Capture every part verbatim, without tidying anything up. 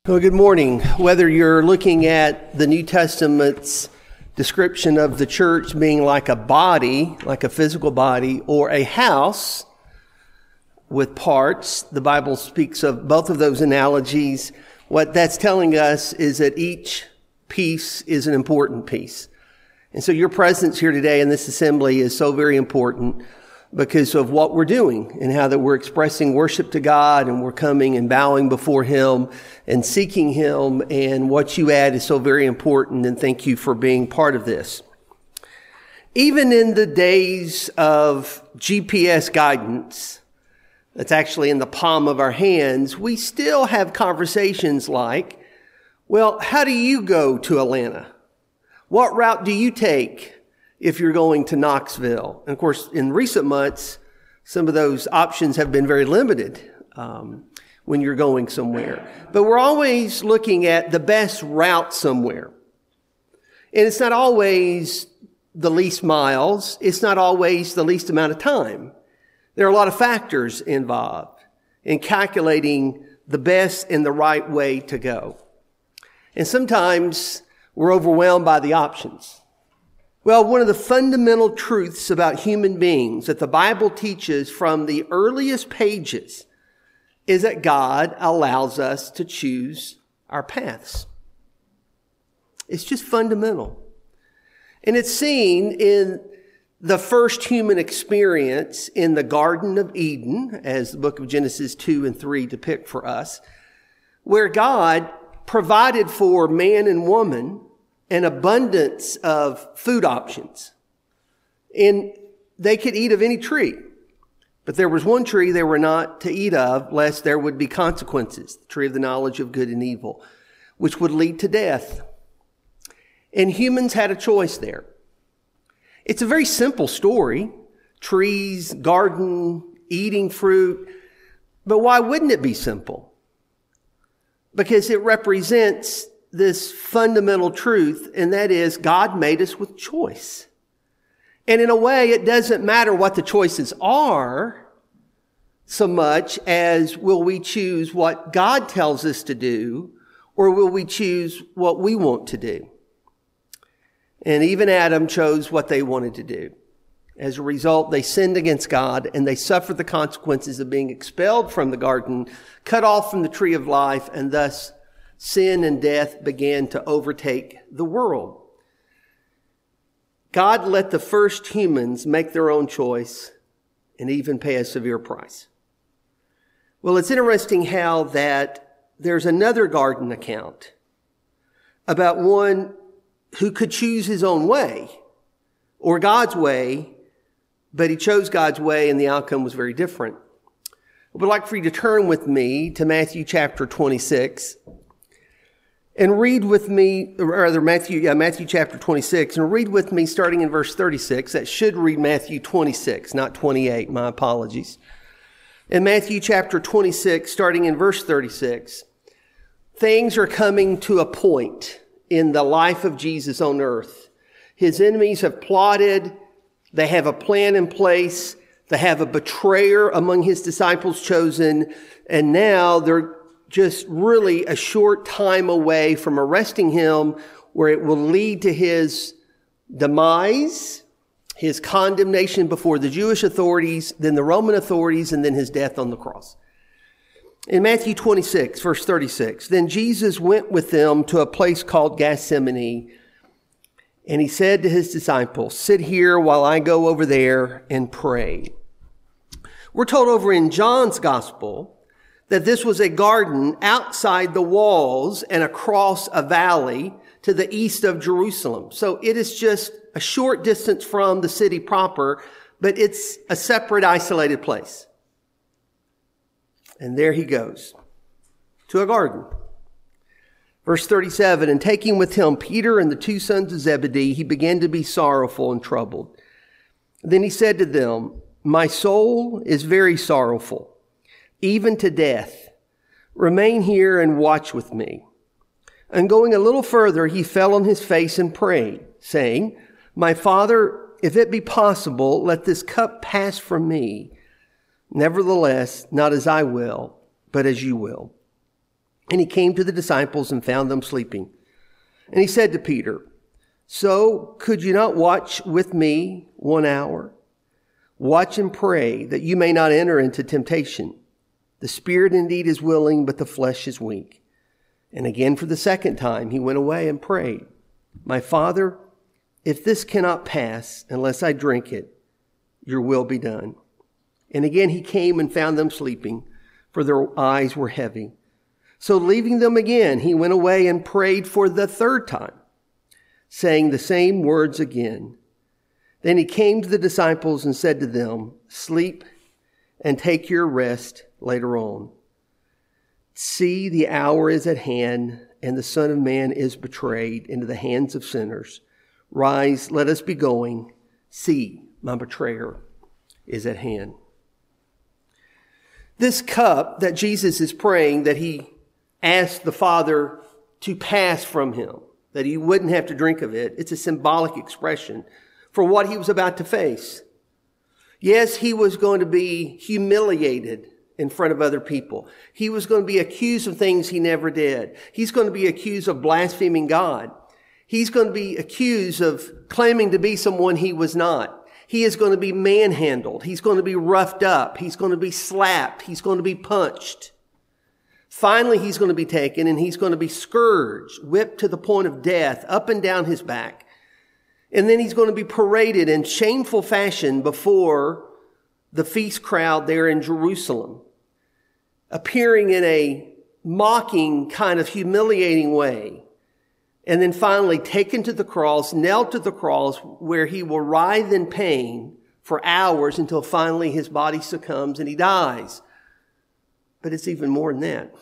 Well, good morning. Whether you're looking at the New Testament's description of the church being like a body, like a physical body, or a house with parts, the Bible speaks of both of those analogies. What that's telling us is that each piece is an important piece. And so your presence here today in this assembly is so very important because of what we're doing and how that we're expressing worship to God and we're coming and bowing before Him and seeking Him. And what you add is so very important, and thank you for being part of this. Even in the days of G P S guidance that's actually in the palm of our hands, we still have conversations like, well, how do you go to Atlanta? What route do you take if you're going to Knoxville? And of course, in recent months, some of those options have been very limited um, when you're going somewhere. But we're always looking at the best route somewhere. And it's not always the least miles. It's not always the least amount of time. There are a lot of factors involved in calculating the best and the right way to go. And sometimes we're overwhelmed by the options. Well, one of the fundamental truths about human beings that the Bible teaches from the earliest pages is that God allows us to choose our paths. It's just fundamental. And it's seen in the first human experience in the Garden of Eden, as the book of Genesis two and three depict for us, where God provided for man and woman an abundance of food options. And they could eat of any tree. But there was one tree they were not to eat of, lest there would be consequences. The tree of the knowledge of good and evil, which would lead to death. And humans had a choice there. It's a very simple story. Trees, garden, eating fruit. But why wouldn't it be simple? Because it represents this fundamental truth, and that is God made us with choice. And in a way, it doesn't matter what the choices are so much as will we choose what God tells us to do, or will we choose what we want to do? And even Adam chose what they wanted to do. As a result, they sinned against God, and they suffered the consequences of being expelled from the garden, cut off from the tree of life, and thus sin and death began to overtake the world. God let the first humans make their own choice and even pay a severe price. Well, it's interesting how that there's another garden account about one who could choose his own way or God's way, but he chose God's way and the outcome was very different. I would like for you to turn with me to Matthew chapter twenty-six. And read with me, or rather Matthew, yeah, Matthew chapter twenty-six, and read with me starting in verse thirty-six. That should read Matthew twenty-six, not twenty-eight. My apologies. In Matthew chapter twenty-six, starting in verse thirty-six, things are coming to a point in the life of Jesus on earth. His enemies have plotted. They have a plan in place. They have a betrayer among his disciples chosen. And now they're just really a short time away from arresting him, where it will lead to his demise, his condemnation before the Jewish authorities, then the Roman authorities, and then his death on the cross. In Matthew twenty-six, verse thirty-six, then Jesus went with them to a place called Gethsemane, and he said to his disciples, sit here while I go over there and pray. We're told over in John's gospel that this was a garden outside the walls and across a valley to the east of Jerusalem. So it is just a short distance from the city proper, but it's a separate, isolated place. And there he goes to a garden. Verse thirty-seven, and taking with him Peter and the two sons of Zebedee, he began to be sorrowful and troubled. Then he said to them, my soul is very sorrowful, even to death. Remain here and watch with me. And going a little further, he fell on his face and prayed, saying, my Father, if it be possible, let this cup pass from me. Nevertheless, not as I will, but as you will. And he came to the disciples and found them sleeping. And he said to Peter, "So could you not watch with me one hour? Watch and pray that you may not enter into temptation. The spirit indeed is willing, but the flesh is weak." And again for the second time he went away and prayed, "My Father, if this cannot pass unless I drink it, your will be done." And again he came and found them sleeping, for their eyes were heavy. So leaving them again, he went away and prayed for the third time, saying the same words again. Then he came to the disciples and said to them, "Sleep and take your rest later on. See, the hour is at hand, and the Son of Man is betrayed into the hands of sinners. Rise, let us be going. See, my betrayer is at hand." This cup that Jesus is praying that he asked the Father to pass from him, that he wouldn't have to drink of it, it's a symbolic expression for what he was about to face. Yes, he was going to be humiliated in front of other people. He was going to be accused of things he never did. He's going to be accused of blaspheming God. He's going to be accused of claiming to be someone he was not. He is going to be manhandled. He's going to be roughed up. He's going to be slapped. He's going to be punched. Finally, he's going to be taken and he's going to be scourged, whipped to the point of death, up and down his back. And then he's going to be paraded in shameful fashion before the feast crowd there in Jerusalem, appearing in a mocking, kind of humiliating way. And then finally taken to the cross, nailed to the cross, where he will writhe in pain for hours until finally his body succumbs and he dies. But it's even more than that.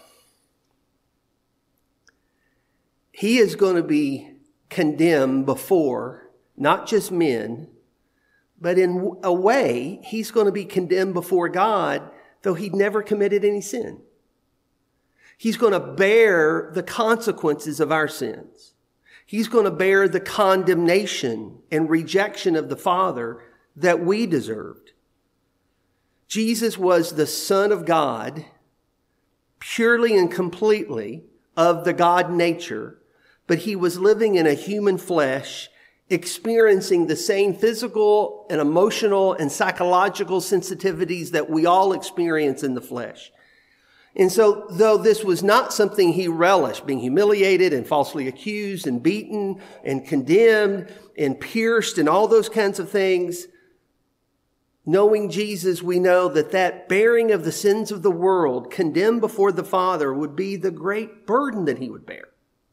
He is going to be condemned before not just men, but in a way, he's going to be condemned before God, though he'd never committed any sin. He's going to bear the consequences of our sins. He's going to bear the condemnation and rejection of the Father that we deserved. Jesus was the Son of God, purely and completely of the God nature, but he was living in a human flesh, experiencing the same physical and emotional and psychological sensitivities that we all experience in the flesh. And so, though this was not something he relished, being humiliated and falsely accused and beaten and condemned and pierced and all those kinds of things, knowing Jesus, we know that that bearing of the sins of the world, condemned before the Father, would be the great burden that he would bear.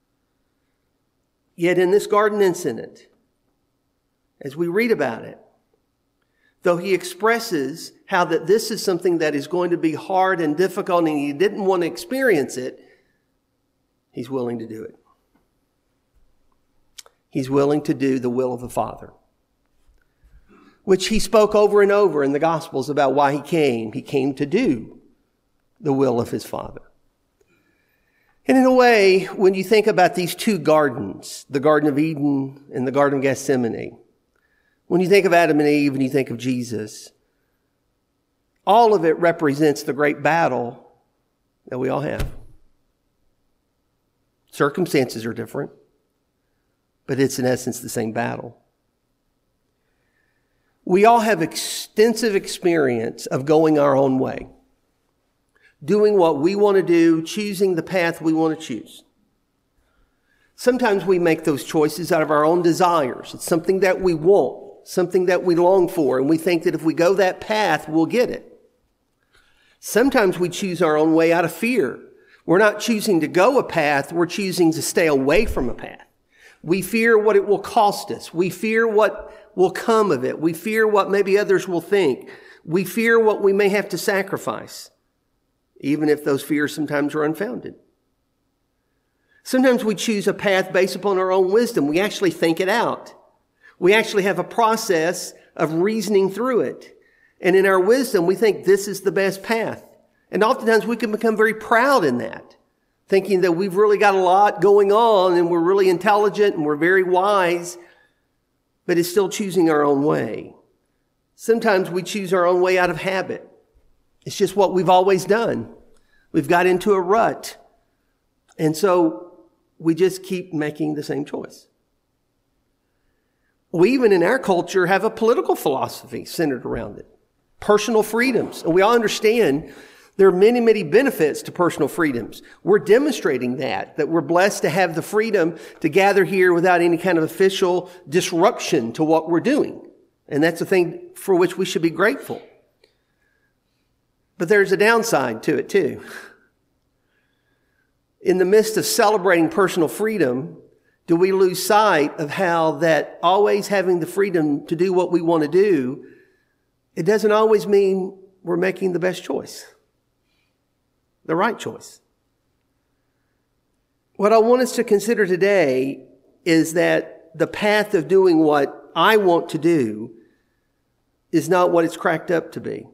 Yet in this garden incident, as we read about it, though he expresses how that this is something that is going to be hard and difficult and he didn't want to experience it, he's willing to do it. He's willing to do the will of the Father, which he spoke over and over in the Gospels about why he came. He came to do the will of his Father. And in a way, when you think about these two gardens, the Garden of Eden and the Garden of Gethsemane, when you think of Adam and Eve and you think of Jesus, all of it represents the great battle that we all have. Circumstances are different, but it's in essence the same battle. We all have extensive experience of going our own way, doing what we want to do, choosing the path we want to choose. Sometimes we make those choices out of our own desires. It's something that we want, something that we long for, and we think that if we go that path, we'll get it. Sometimes we choose our own way out of fear. We're not choosing to go a path, we're choosing to stay away from a path. We fear what it will cost us. We fear what will come of it. We fear what maybe others will think. We fear what we may have to sacrifice, even if those fears sometimes are unfounded. Sometimes we choose a path based upon our own wisdom. We actually think it out. We actually have a process of reasoning through it. And in our wisdom, we think this is the best path. And oftentimes we can become very proud in that, thinking that we've really got a lot going on and we're really intelligent and we're very wise, but it's still choosing our own way. Sometimes we choose our own way out of habit. It's just what we've always done. We've got into a rut. And so we just keep making the same choice. We even in our culture have a political philosophy centered around it. Personal freedoms. And we all understand there are many, many benefits to personal freedoms. We're demonstrating that, that we're blessed to have the freedom to gather here without any kind of official disruption to what we're doing. And that's a thing for which we should be grateful. But there's a downside to it too. In the midst of celebrating personal freedom, do we lose sight of how that always having the freedom to do what we want to do, it doesn't always mean we're making the best choice, the right choice. What I want us to consider today is that the path of doing what I want to do is not what it's cracked up to be.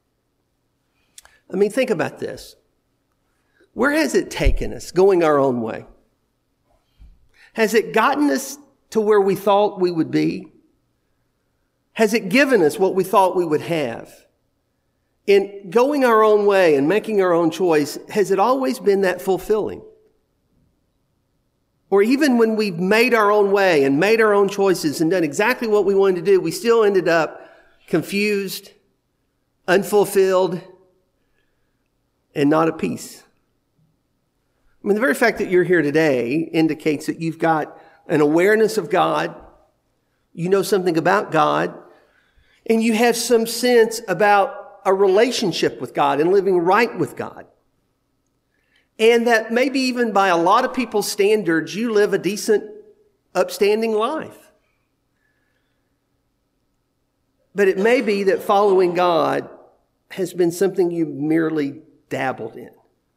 I mean, think about this. Where has it taken us, going our own way? Has it gotten us to where we thought we would be? Has it given us what we thought we would have? In going our own way and making our own choice, has it always been that fulfilling? Or even when we've made our own way and made our own choices and done exactly what we wanted to do, we still ended up confused, unfulfilled, and not at peace. I mean, the very fact that you're here today indicates that you've got an awareness of God, you know something about God, and you have some sense about a relationship with God and living right with God. And that maybe even by a lot of people's standards, you live a decent, upstanding life. But it may be that following God has been something you merely dabbled in.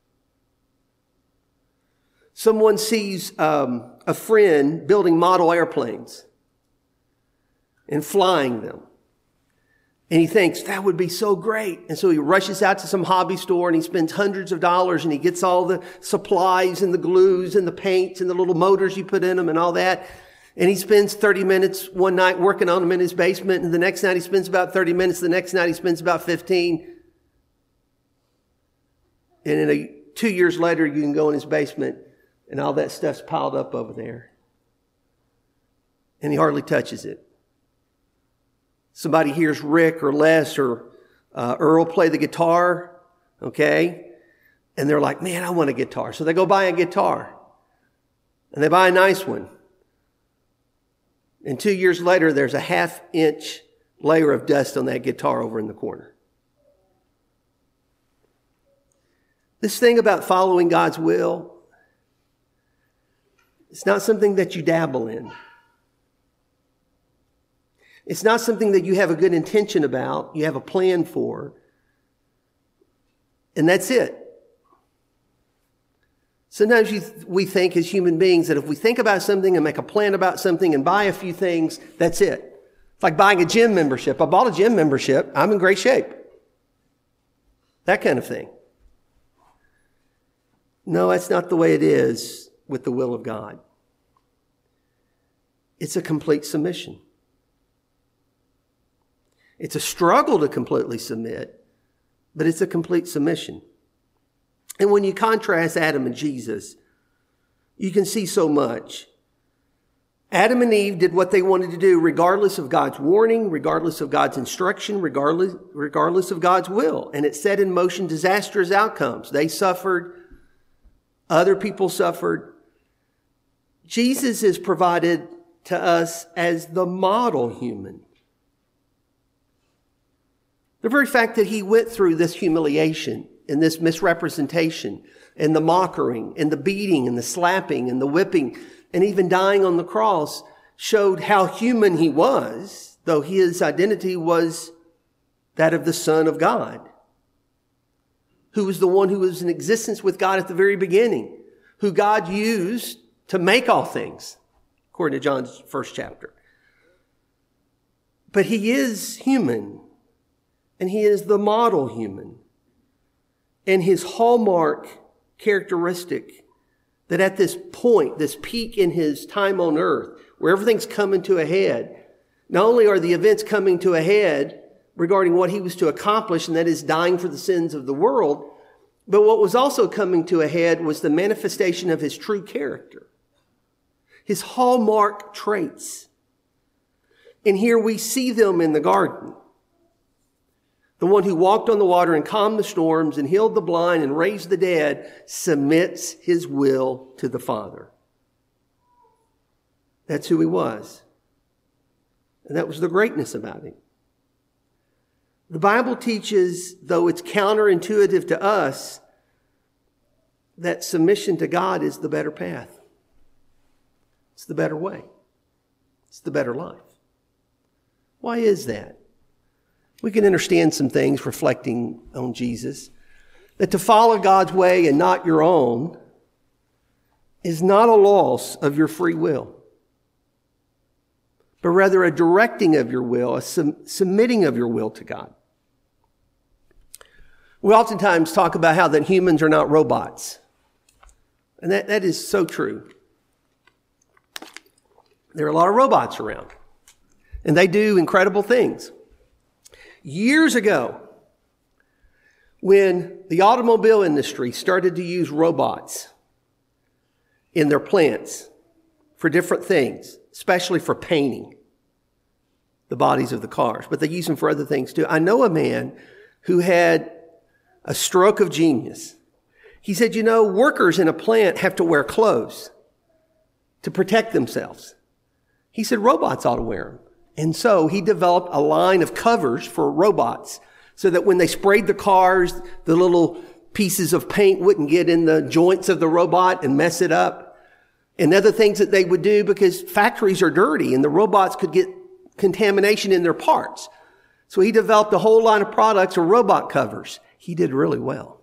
Someone sees um, a friend building model airplanes and flying them. And he thinks, that would be so great. And so he rushes out to some hobby store and he spends hundreds of dollars and he gets all the supplies and the glues and the paints and the little motors you put in them and all that. And he spends thirty minutes one night working on them in his basement. And the next night he spends about thirty minutes. The next night he spends about fifteen. And in a, two years later, you can go in his basement and all that stuff's piled up over there. And he hardly touches it. Somebody hears Rick or Les or uh, Earl play the guitar, okay? And they're like, man, I want a guitar. So they go buy a guitar. And they buy a nice one. And two years later, there's a half inch layer of dust on that guitar over in the corner. This thing about following God's will, it's not something that you dabble in. It's not something that you have a good intention about, you have a plan for, and that's it. Sometimes you th- we think as human beings that if we think about something and make a plan about something and buy a few things, that's it. It's like buying a gym membership. I bought a gym membership. I'm in great shape. That kind of thing. No, that's not the way it is with the will of God. It's a complete submission. It's a struggle to completely submit, but it's a complete submission. And when you contrast Adam and Jesus, you can see so much. Adam and Eve did what they wanted to do regardless of God's warning, regardless of God's instruction, regardless, regardless of God's will. And it set in motion disastrous outcomes. They suffered. Other people suffered. Jesus is provided to us as the model human. The very fact that he went through this humiliation and this misrepresentation and the mocking and the beating and the slapping and the whipping and even dying on the cross showed how human he was, though his identity was that of the Son of God, who was the one who was in existence with God at the very beginning, who God used to make all things, according to John's first chapter. But he is human. And he is the model human. And his hallmark characteristic that at this point, this peak in his time on earth, where everything's coming to a head, not only are the events coming to a head regarding what he was to accomplish, and that is dying for the sins of the world, But what was also coming to a head was the manifestation of his true character, his hallmark traits. And here we see them in the garden. The one who walked on the water and calmed the storms and healed the blind and raised the dead submits his will to the Father. That's who he was. And that was the greatness about him. The Bible teaches, though it's counterintuitive to us, that submission to God is the better path. It's the better way. It's the better life. Why is that? We can understand some things reflecting on Jesus. That to follow God's way and not your own is not a loss of your free will, but rather a directing of your will, a sum- submitting of your will to God. We oftentimes talk about how that humans are not robots. And that, that is so true. There are a lot of robots around. And they do incredible things. Years ago, when the automobile industry started to use robots in their plants for different things, especially for painting the bodies of the cars, but they use them for other things too. I know a man who had a stroke of genius. He said, you know, workers in a plant have to wear clothes to protect themselves. He said, robots ought to wear them. And so he developed a line of covers for robots so that when they sprayed the cars, the little pieces of paint wouldn't get in the joints of the robot and mess it up. And other things that they would do because factories are dirty and the robots could get contamination in their parts. So he developed a whole line of products or robot covers. He did really well.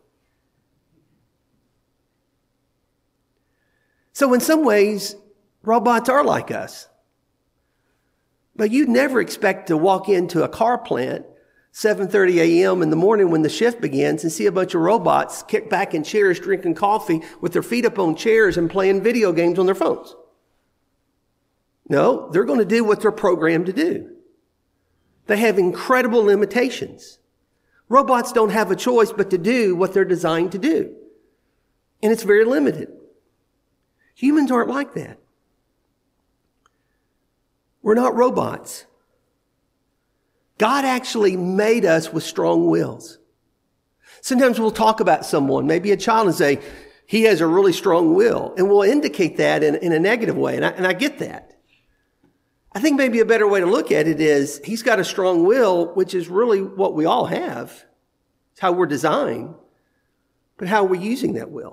So in some ways, robots are like us. But you'd never expect to walk into a car plant seven thirty a.m. in the morning when the shift begins and see a bunch of robots kicked back in chairs drinking coffee with their feet up on chairs and playing video games on their phones. No, they're going to do what they're programmed to do. They have incredible limitations. Robots don't have a choice but to do what they're designed to do. And it's very limited. Humans aren't like that. We're not robots. God actually made us with strong wills. Sometimes we'll talk about someone, maybe a child, and say, he has a really strong will. And we'll indicate that in, in a negative way. And I, and I get that. I think maybe a better way to look at it is he's got a strong will, which is really what we all have. It's how we're designed. But how are we using that will?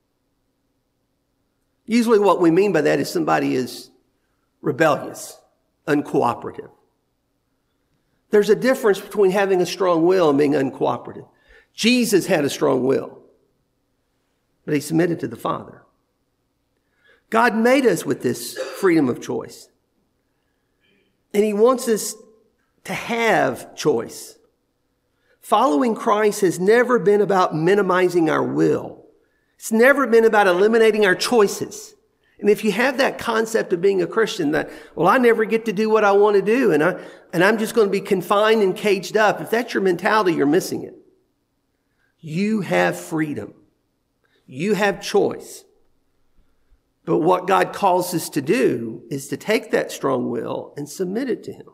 Usually what we mean by that is somebody is rebellious, uncooperative. There's a difference between having a strong will and being uncooperative. Jesus had a strong will, but he submitted to the Father. God made us with this freedom of choice. And he wants us to have choice. Following Christ has never been about minimizing our will. It's never been about eliminating our choices. And if you have that concept of being a Christian that, well, I never get to do what I want to do and I, and I'm just going to be confined and caged up. If that's your mentality, you're missing it. You have freedom. You have choice. But what God calls us to do is to take that strong will and submit it to him.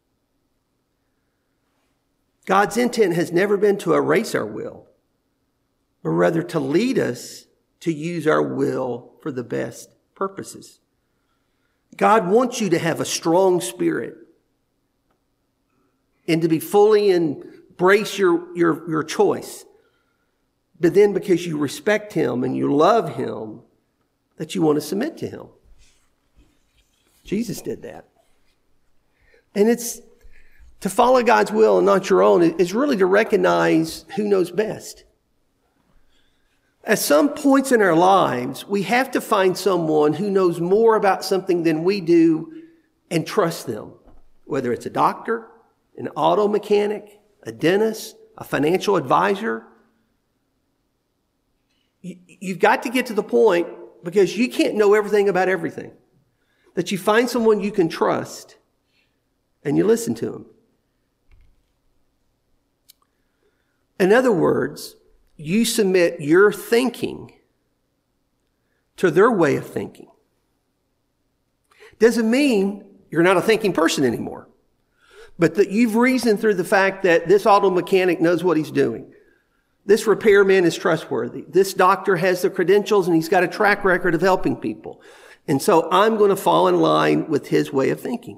God's intent has never been to erase our will, but rather to lead us to use our will for the best purposes. God wants you to have a strong spirit and to be fully embrace your, your, your choice. But then because you respect him and you love him, that you want to submit to him. Jesus did that. And it's to follow God's will and not your own is really to recognize who knows best. At some points in our lives, we have to find someone who knows more about something than we do and trust them. Whether it's a doctor, an auto mechanic, a dentist, a financial advisor. You've got to get to the point, because you can't know everything about everything, that you find someone you can trust and you listen to them. In other words, you submit your thinking to their way of thinking. Doesn't mean you're not a thinking person anymore, but that you've reasoned through the fact that this auto mechanic knows what he's doing. This repairman is trustworthy. This doctor has the credentials and he's got a track record of helping people. And so I'm going to fall in line with his way of thinking.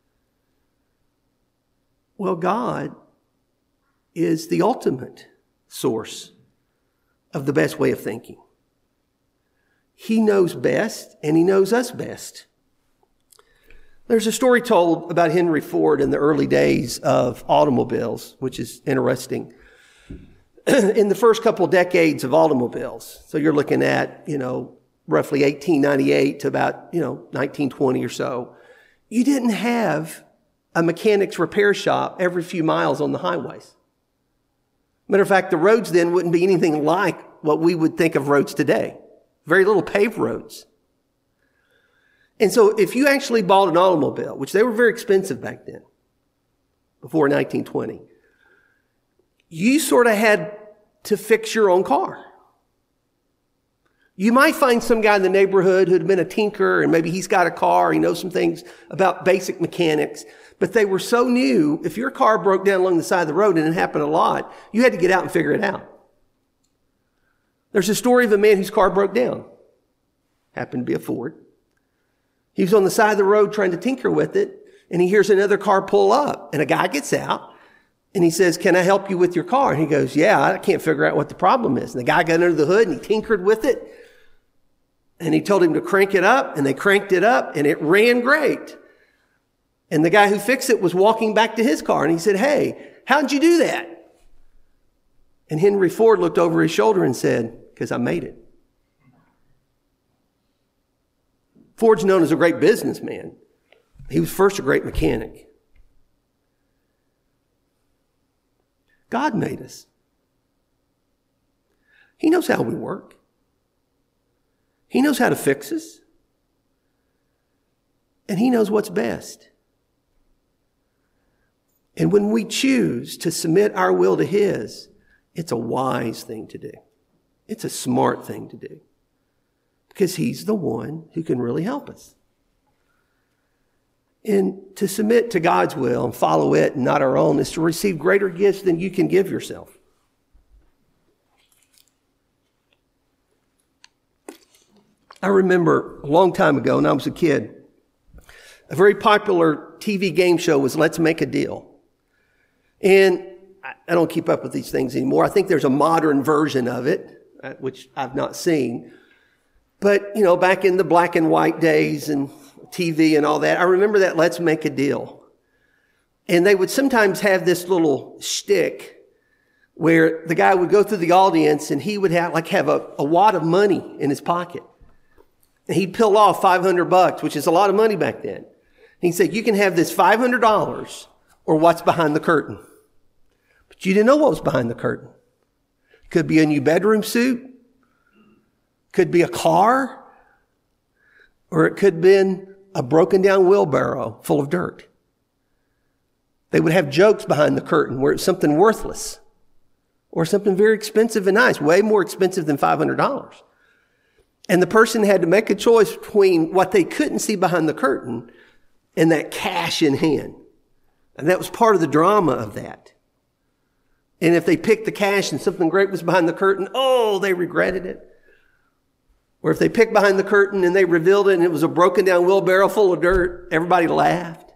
Well, God is the ultimate source of the best way of thinking. He knows best, and he knows us best. There's a story told about Henry Ford in the early days of automobiles, which is interesting. In the first couple of decades of automobiles, so you're looking at, you know, roughly eighteen ninety-eight to about, you know, nineteen twenty or so, you didn't have a mechanic's repair shop every few miles on the highways. Matter of fact, the roads then wouldn't be anything like what we would think of roads today. Very little paved roads. And so if you actually bought an automobile, which they were very expensive back then, before nineteen twenty, you sort of had to fix your own car. You might find some guy in the neighborhood who'd been a tinker and maybe he's got a car, he knows some things about basic mechanics, but they were so new, if your car broke down along the side of the road, and it happened a lot, you had to get out and figure it out. There's a story of a man whose car broke down. Happened to be a Ford. He was on the side of the road trying to tinker with it, and he hears another car pull up, and a guy gets out, and he says, "Can I help you with your car?" And he goes, "Yeah, I can't figure out what the problem is." And the guy got under the hood, and he tinkered with it, and he told him to crank it up, and they cranked it up, and it ran great. And the guy who fixed it was walking back to his car, and he said, "Hey, how'd you do that?" And Henry Ford looked over his shoulder and said, "Because I made it." Ford's known as a great businessman. He was first a great mechanic. God made us. He knows how we work. He knows how to fix us. And he knows what's best. And when we choose to submit our will to his, it's a wise thing to do. It's a smart thing to do. Because he's the one who can really help us. And to submit to God's will and follow it and not our own is to receive greater gifts than you can give yourself. I remember a long time ago when I was a kid, a very popular T V game show was Let's Make a Deal. And I don't keep up with these things anymore. I think there's a modern version of it, which I've not seen. But, you know, back in the black and white days and T V and all that, I remember that Let's Make a Deal. And they would sometimes have this little shtick where the guy would go through the audience and he would have like have a, a wad of money in his pocket. And he'd peel off five hundred bucks, which is a lot of money back then. And he said, "You can have this five hundred dollars or what's behind the curtain." But you didn't know what was behind the curtain. Could be a new bedroom suit. Could be a car. Or it could have been a broken down wheelbarrow full of dirt. They would have jokes behind the curtain where it's something worthless. Or something very expensive and nice. Way more expensive than five hundred dollars. And the person had to make a choice between what they couldn't see behind the curtain and that cash in hand. And that was part of the drama of that. And if they picked the cash and something great was behind the curtain, oh, they regretted it. Or if they picked behind the curtain and they revealed it and it was a broken down wheelbarrow full of dirt, everybody laughed.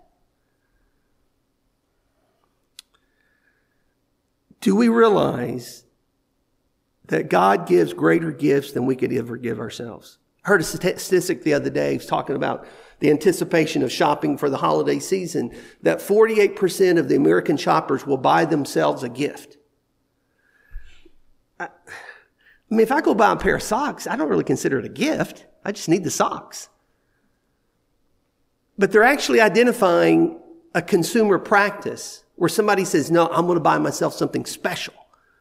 Do we realize that God gives greater gifts than we could ever give ourselves? I heard a statistic the other day. He was talking about the anticipation of shopping for the holiday season, that forty-eight percent of the American shoppers will buy themselves a gift. I, I mean, if I go buy a pair of socks, I don't really consider it a gift. I just need the socks. But they're actually identifying a consumer practice where somebody says, "No, I'm going to buy myself something special."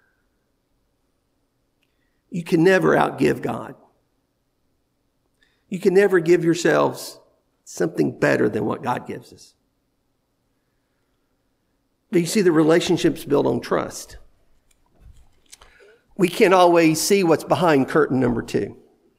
You can never outgive God. You can never give yourselves something better than what God gives us. But you see, the relationship's built on trust. we can't always see what's behind curtain number two.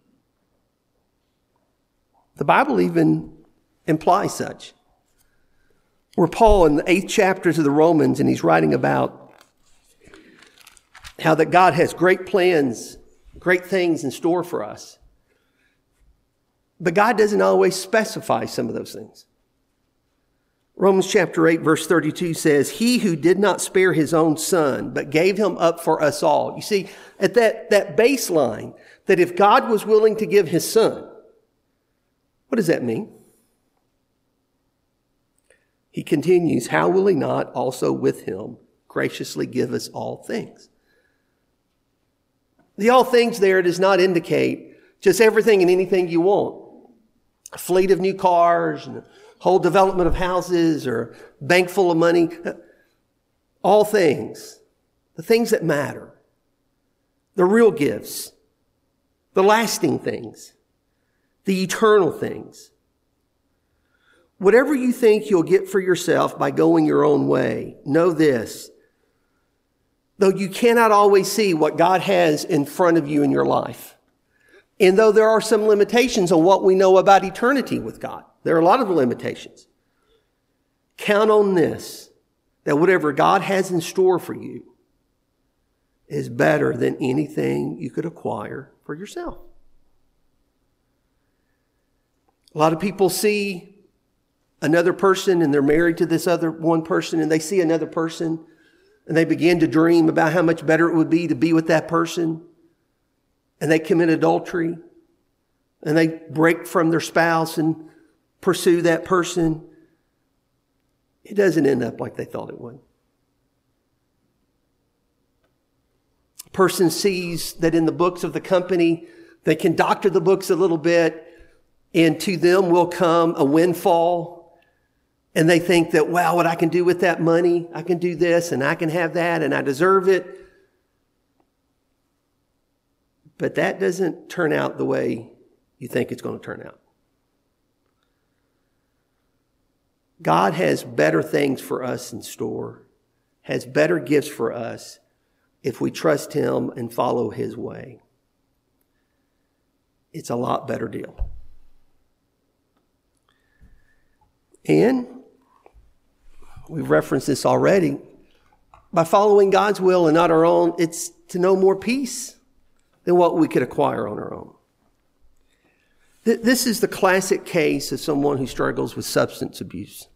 The Bible even implies such. Where Paul in the eighth chapters of the Romans, and he's writing about how that God has great plans, great things in store for us. But God doesn't always specify some of those things. Romans chapter eight, verse thirty-two says, he who did not spare his own son, but gave him up for us all. You see, at that, that baseline, that if God was willing to give his son, what does that mean? He continues, how will he not also with him graciously give us all things? The all things there does not indicate just everything and anything you want. A fleet of new cars, and a whole development of houses, or a bank full of money. All things. The things that matter. The real gifts. The lasting things. The eternal things. Whatever you think you'll get for yourself by going your own way, know this. Though you cannot always see what God has in front of you in your life, and though there are some limitations on what we know about eternity with God, there are a lot of limitations. Count on this, that whatever God has in store for you is better than anything you could acquire for yourself. A lot of people see another person and they're married to this other one person, and they see another person and they begin to dream about how much better it would be to be with that person, and they commit adultery and they break from their spouse and pursue that person. It doesn't end up like they thought it would. A person sees that in the books of the company, they can doctor the books a little bit, and to them will come a windfall. And they think that, wow, what I can do with that money, I can do this and I can have that and I deserve it. But that doesn't turn out the way you think it's going to turn out. God has better things for us in store, has better gifts for us if we trust him and follow his way. It's a lot better deal. And we've referenced this already. By following God's will and not our own, it's to know more peace than what we could acquire on our own. This is the classic case of someone who struggles with substance abuse.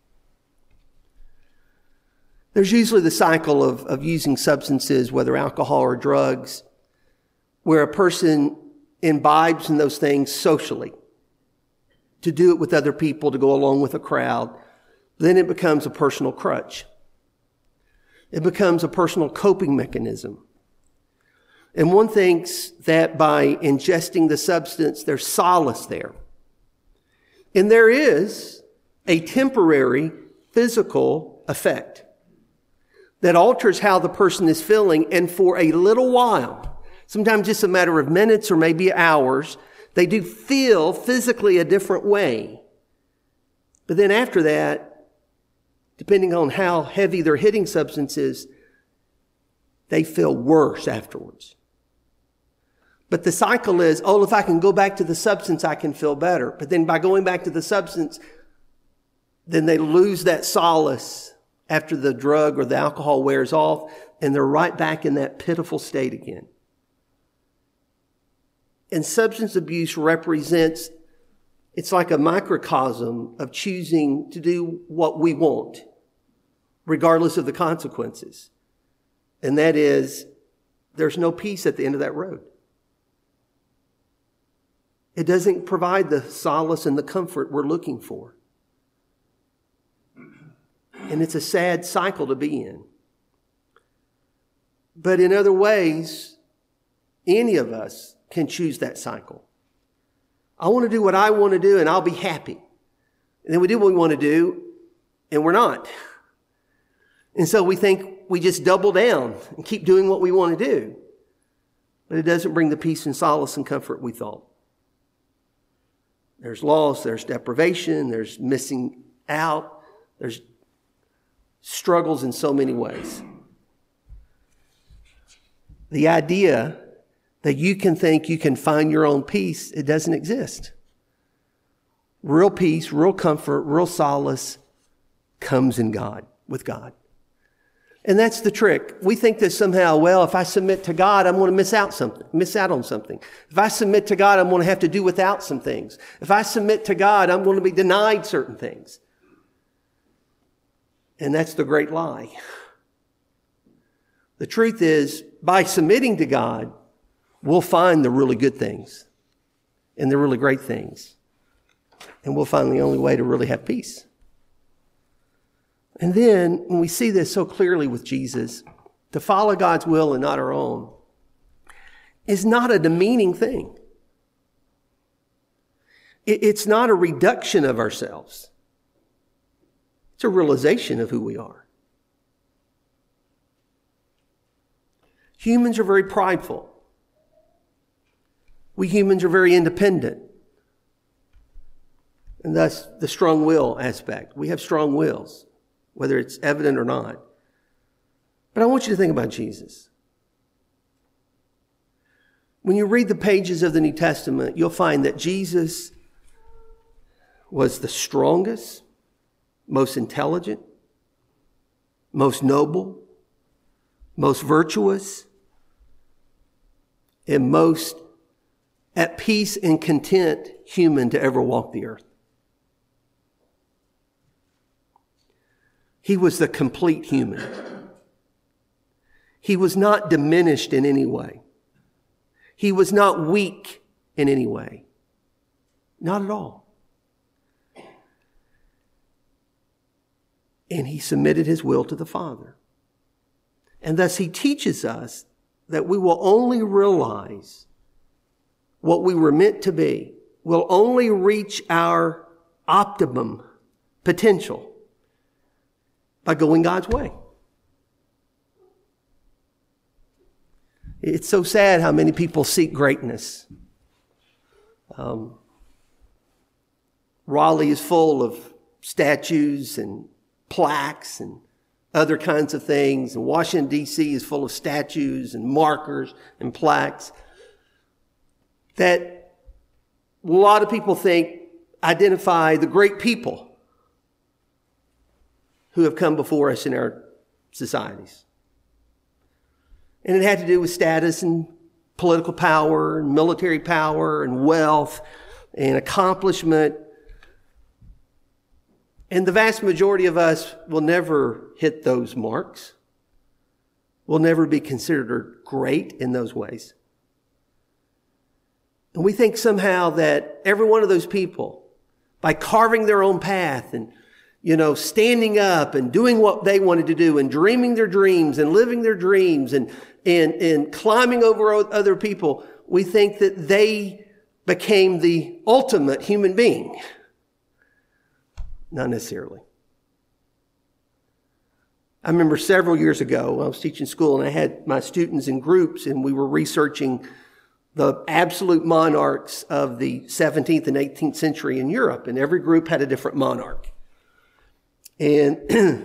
There's usually the cycle of, of using substances, whether alcohol or drugs, where a person imbibes in those things socially, to do it with other people, to go along with a crowd. Then it becomes a personal crutch. It becomes a personal coping mechanism. And one thinks that by ingesting the substance, there's solace there. And there is a temporary physical effect that alters how the person is feeling. And for a little while, sometimes just a matter of minutes or maybe hours, they do feel physically a different way. But then after that, depending on how heavy their hitting substance is, they feel worse afterwards. But the cycle is, oh, if I can go back to the substance, I can feel better. But then by going back to the substance, then they lose that solace after the drug or the alcohol wears off, and they're right back in that pitiful state again. And substance abuse represents, it's like a microcosm of choosing to do what we want, regardless of the consequences. And that is, there's no peace at the end of that road. It doesn't provide the solace and the comfort we're looking for. And it's a sad cycle to be in. But in other ways, any of us can choose that cycle. I want to do what I want to do and I'll be happy. And then we do what we want to do and we're not. And so we think we just double down and keep doing what we want to do. But it doesn't bring the peace and solace and comfort we thought. There's loss, there's deprivation, there's missing out, there's struggles in so many ways. The idea that you can think you can find your own peace, it doesn't exist. Real peace, real comfort, real solace comes in God, with God. And that's the trick. We think that somehow, well, if I submit to God, I'm going to miss out something, miss out on something. If I submit to God, I'm going to have to do without some things. If I submit to God, I'm going to be denied certain things. And that's the great lie. The truth is, by submitting to God, we'll find the really good things and the really great things. And we'll find the only way to really have peace. And then, when we see this so clearly with Jesus, to follow God's will and not our own is not a demeaning thing. It's not a reduction of ourselves. It's a realization of who we are. Humans are very prideful. We humans are very independent. And thus the strong will aspect. We have strong wills, whether it's evident or not. But I want you to think about Jesus. When you read the pages of the New Testament, you'll find that Jesus was the strongest, most intelligent, most noble, most virtuous, and most at peace and content human to ever walk the earth. He was the complete human. He was not diminished in any way. He was not weak in any way. Not at all. And he submitted his will to the Father. And thus he teaches us that we will only realize what we were meant to be. We'll only reach our optimum potential by going God's way. It's so sad how many people seek greatness. Um, Raleigh is full of statues and plaques and other kinds of things. And Washington, D C is full of statues and markers and plaques that a lot of people think identify the great people who have come before us in our societies. And it had to do with status and political power and military power and wealth and accomplishment. And the vast majority of us will never hit those marks. We'll never be considered great in those ways. And we think somehow that every one of those people, by carving their own path and you know, standing up and doing what they wanted to do and dreaming their dreams and living their dreams and, and, and climbing over other people, we think that they became the ultimate human being. Not necessarily. I remember several years ago, I was teaching school and I had my students in groups and we were researching the absolute monarchs of the seventeenth and eighteenth century in Europe. And every group had a different monarch. And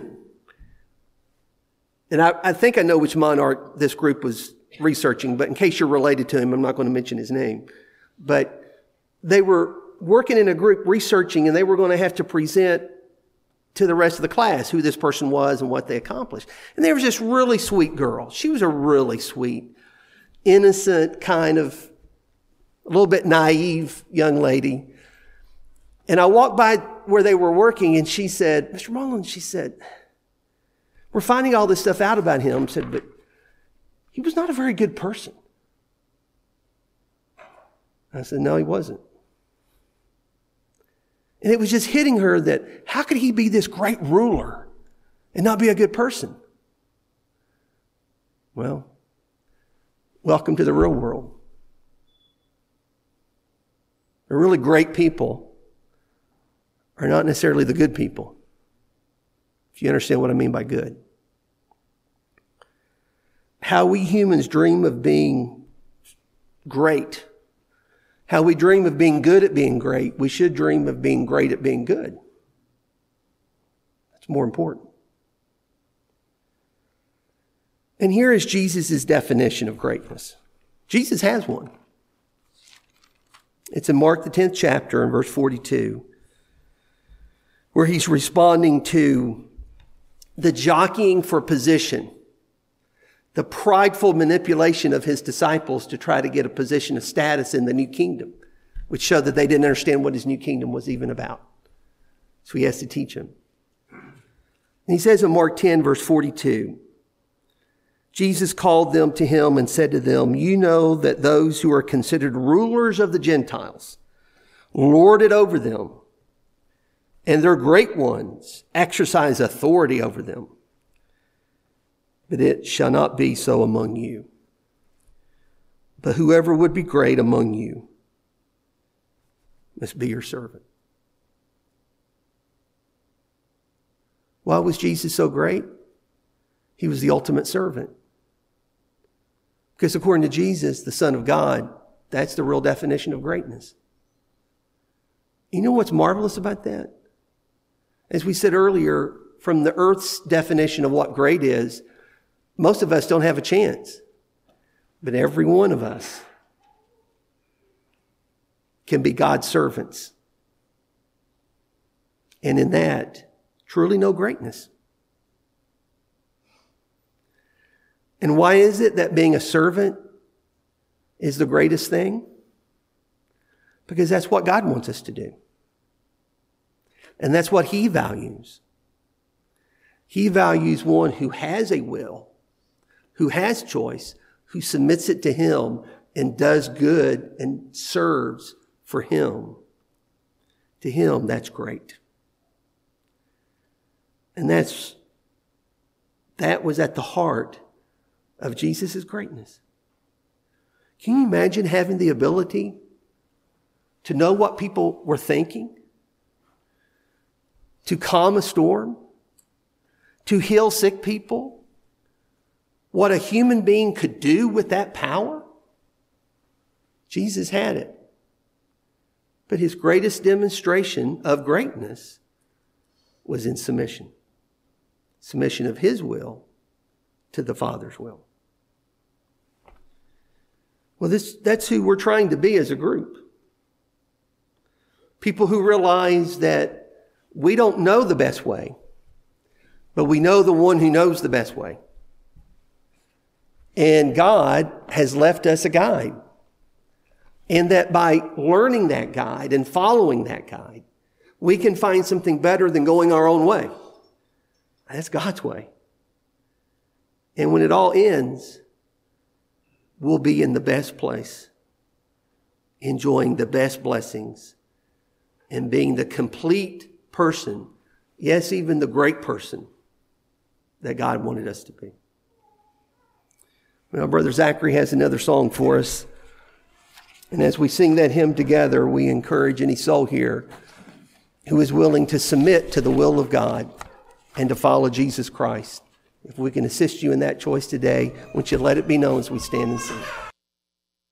and I, I think I know which monarch this group was researching, but in case you're related to him, I'm not going to mention his name. But they were working in a group researching, and they were going to have to present to the rest of the class who this person was and what they accomplished. And there was this really sweet girl. She was a really sweet, innocent, kind of a little bit naive young lady. And I walked by where they were working, and she said, Mister Mullins, she said, we're finding all this stuff out about him. I said, but he was not a very good person. I said, no, he wasn't. And it was just hitting her that how could he be this great ruler and not be a good person? Well, welcome to the real world. The really great people are not necessarily the good people, if you understand what I mean by good. How we humans dream of being great, how we dream of being good at being great, we should dream of being great at being good. That's more important. And here is Jesus' definition of greatness. Jesus has one. It's in Mark the tenth chapter in verse forty-two, where he's responding to the jockeying for position, the prideful manipulation of his disciples to try to get a position of status in the new kingdom, which showed that they didn't understand what his new kingdom was even about. So he has to teach them. And he says in Mark ten, verse forty-two, Jesus called them to him and said to them, you know that those who are considered rulers of the Gentiles lord it over them, and their great ones exercise authority over them. But it shall not be so among you. But whoever would be great among you must be your servant. Why was Jesus so great? He was the ultimate servant. Because according to Jesus, the Son of God, that's the real definition of greatness. You know what's marvelous about that? As we said earlier, from the earth's definition of what great is, most of us don't have a chance. But every one of us can be God's servants. And in that, truly know greatness. And why is it that being a servant is the greatest thing? Because that's what God wants us to do. And that's what he values. He values one who has a will, who has choice, who submits it to him and does good and serves for him. To him, that's great. And that's, that was at the heart of Jesus' greatness. Can you imagine having the ability to know what people were thinking? To calm a storm? To heal sick people? What a human being could do with that power? Jesus had it. But his greatest demonstration of greatness was in submission. Submission of his will to the Father's will. Well, this, that's who we're trying to be as a group. People who realize that we don't know the best way, but we know the one who knows the best way. And God has left us a guide. And that by learning that guide and following that guide, we can find something better than going our own way. That's God's way. And when it all ends, we'll be in the best place, enjoying the best blessings, and being the complete person, yes, even the great person that God wanted us to be. Well, Brother Zachary has another song for us. And as we sing that hymn together, we encourage any soul here who is willing to submit to the will of God and to follow Jesus Christ. If we can assist you in that choice today, won't you let it be known as we stand and sing.